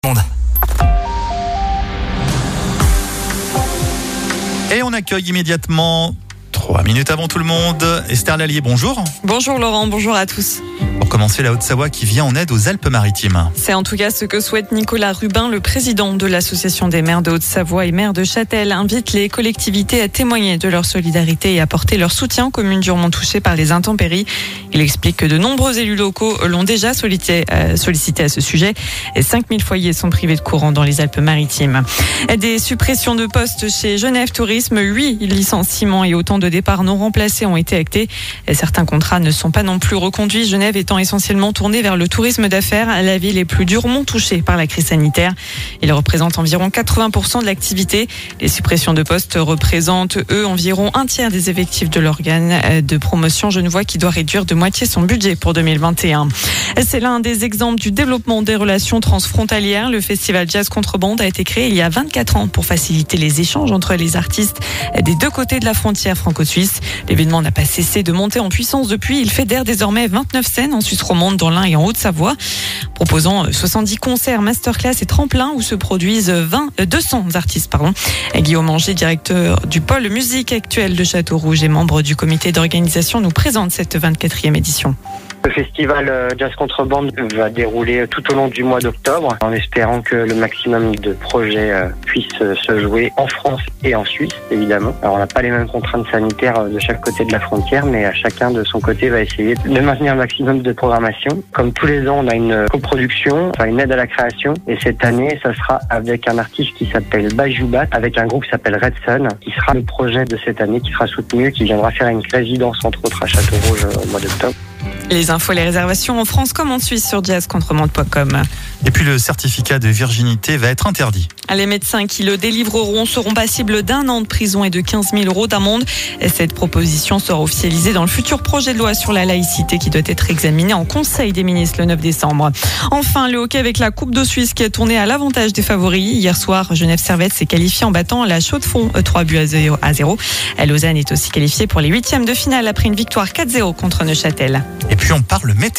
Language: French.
Monde. Et on accueille immédiatement, 3 minutes avant tout le monde, Esther Lallier, bonjour. Bonjour Laurent, bonjour à tous. Pour commencer, la Haute-Savoie qui vient en aide aux Alpes-Maritimes. C'est en tout cas ce que souhaite Nicolas Rubin, le président de l'association des maires de Haute-Savoie et maire de Châtel, invite les collectivités à témoigner de leur solidarité et apporter leur soutien aux communes durement touchées par les intempéries. Il explique que de nombreux élus locaux l'ont déjà sollicité à ce sujet et 5000 foyers sont privés de courant dans les Alpes-Maritimes. Des suppressions de postes chez Genève Tourisme, 8 licenciements et autant de départs non remplacés ont été actés. Et certains contrats ne sont pas non plus reconduits, Genève étant essentiellement tournée vers le tourisme d'affaires, la ville est plus durement touchée par la crise sanitaire. Il représente environ 80% de l'activité. Les suppressions de postes représentent, eux, environ un tiers des effectifs de l'organe de promotion genevois qui doit réduire de moitié son budget pour 2021. C'est l'un des exemples du développement des relations transfrontalières. Le festival Jazz Contrebande a été créé il y a 24 ans pour faciliter les échanges entre les artistes des deux côtés de la frontière franco-suisse. L'événement n'a pas cessé de monter en puissance depuis. Il fédère désormais 29 scènes en Suisse romande, dans l'Ain et en Haute-Savoie, proposant 70 concerts, masterclass et tremplins où se produisent 200 artistes. Guillaume Anger, directeur du pôle musique actuelle de Châteaurouge et membre du comité d'organisation, nous présente cette 24e édition. Le festival Jazz Contrebande va dérouler tout au long du mois d'octobre, en espérant que le maximum de projets puissent se jouer en France et en Suisse, évidemment. Alors on n'a pas les mêmes contraintes sanitaires de chaque côté de la frontière, mais chacun de son côté va essayer de maintenir un maximum de programmation. Comme tous les ans, on a une coproduction, une aide à la création, et cette année, ça sera avec un artiste qui s'appelle Bajoubat, avec un groupe qui s'appelle Red Sun, qui sera le projet de cette année, qui sera soutenu, qui viendra faire une résidence, entre autres, à Châteaurouge au mois d'octobre. Les infos, les réservations en France comme en Suisse sur jazzcontrebande.com. Et puis le certificat de virginité va être interdit. Les médecins qui le délivreront seront passibles d'1 an de prison et de 15 000 € d'amende. Cette proposition sera officialisée dans le futur projet de loi sur la laïcité qui doit être examiné en Conseil des ministres le 9 décembre. Enfin, le hockey avec la Coupe de Suisse qui a tourné à l'avantage des favoris. Hier soir, Genève Servette s'est qualifiée en battant la Chaux-de-Fonds 3-0. Lausanne est aussi qualifiée pour les 8e de finale après une victoire 4-0 contre Neuchâtel. Et puis on parle météo.